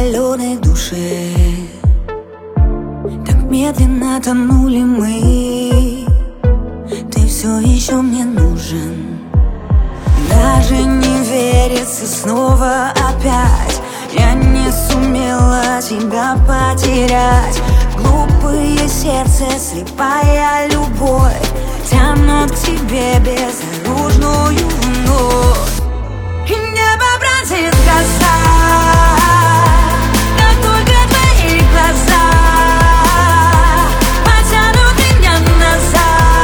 соленой душе. Так медленно тонули мы. Ты все еще мне нужен. Даже не верится снова опять. Я не сумела тебя потерять. Глупое сердце, слепая любовь тянут к тебе безоружную вновь. И небо братит гроза, как только твои глаза потянут меня назад,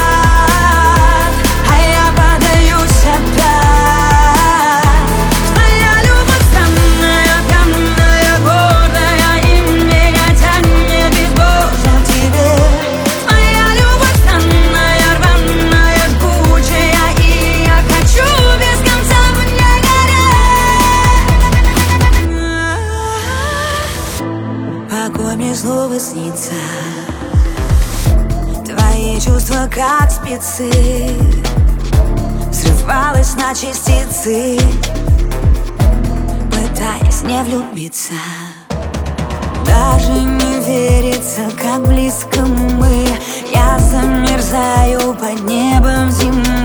а я подаюсь опять. Твоя любовь странная, каменная, гордая, и меня тянет безбожно к тебе. Твоя любовь странная, рваная, жгучая, и я хочу без конца в ней гореть. Покой мне снова снится. Твои чувства как спицы, взрывалась на частицы, пытаясь не влюбиться. Даже не верится, как близко мы. Я замерзаю под небом зимы.